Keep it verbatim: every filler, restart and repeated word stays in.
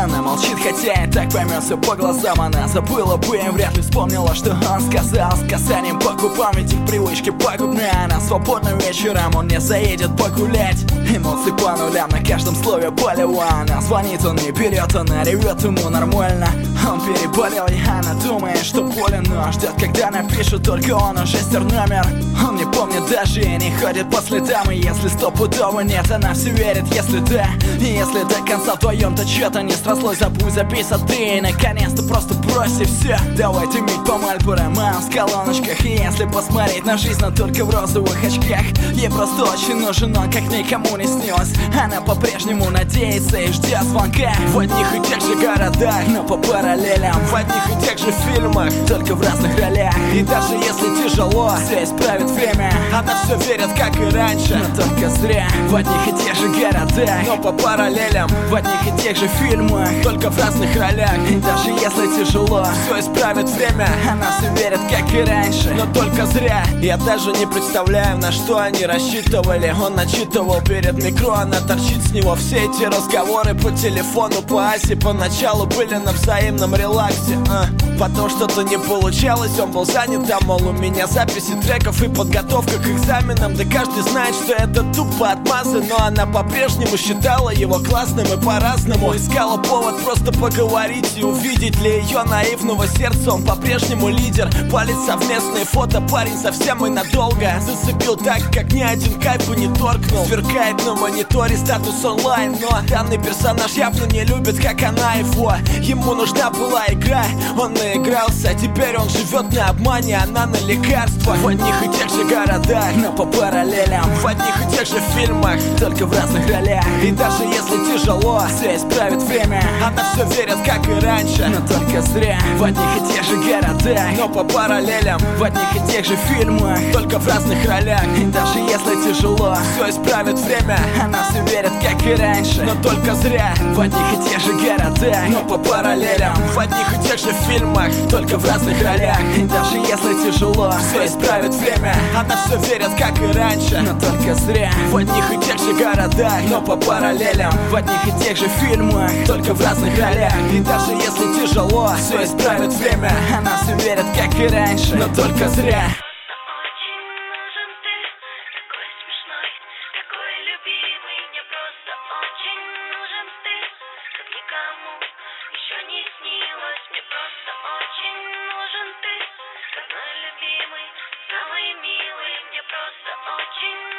Она молчит, хотя и так поймет все по глазам. Она забыла бы и вряд ли вспомнила, что он сказал. С касанием по губам, ведь их привычки пагубны. Она свободным вечером, он не заедет погулять. Эмоции по нулям, на каждом слове болева. Она звонит, он не берет, она ревет, ему нормально. Он переболел, и она думает, что болен, но ждет, когда напишет, только он уже стер номер. Он не помнит даже и не ходит по следам. И если стопудово нет, она все верит, если да. И если до конца вдвоем, то что-то не срослось. Забудь, забей, сотри, и наконец-то просто брось и все. Давай дымить по Мальборо, мам, в колоночках. И если посмотреть на жизнь, но только в розовых очках. Ей просто очень нужен он, как никому не снилось. Она по-прежнему надеется и ждет звонка. В одних и тех же городах, но по параллелям. В одних и тех же фильмах, только в разных ролях. И даже если тяжело, все исправит время. Она все верит, как и раньше, но только зря. В одних и тех же городах, но по параллелям. В одних и тех же фильмах, только в разных ролях. И даже если тяжело, все исправит время. Она все верит, как и раньше, но только зря. Я даже не представляю, на что они рассчитывали. Он начитывал перед микро, она торчит с него. Все эти разговоры по телефону, по асе поначалу были на взаимном релаксе, а потом что-то не получалось, он был занят, а мол, у меня записи треков и подготовка к экзаменам. Да каждый знает, что это тупо отмазы, но она по-прежнему считала его классным и по-разному. Искала повод просто поговорить и увидеть ли ее наивного сердца. Он по-прежнему лидер, палит совместные фото, парень совсем и надолго. Зацепил так, как ни один кайф и не торкнул. Сверкает на мониторе статус онлайн, но данный персонаж явно не любит, как она его. Ему нужна была игра, он наигрался, теперь он живет на обмане, она на лекарствах. В одних и тех же городах, но по параллелям. В одних и тех же фильмах, только в разных ролях. И даже если тяжело, все исправит время. Она все верит, как и раньше, но только зря. В одних и тех же городах, но по параллелям. В одних и тех же фильмах, только в разных ролях. И даже если тяжело, все исправит время. Она все верит, как и раньше, но только зря. В одних и тех же городах, но по параллелям. В одних и тех же фильмах, только в разных ролях. И даже если тяжело, все исправит время. Она все верит, как и раньше, но только зря. В одних и тех же городах, но по параллелям. В одних и тех же фильмах, только в разных ролях. И даже если тяжело, все исправит время. Она все верит, как и раньше, но только зря. Самый милый, мне просто очень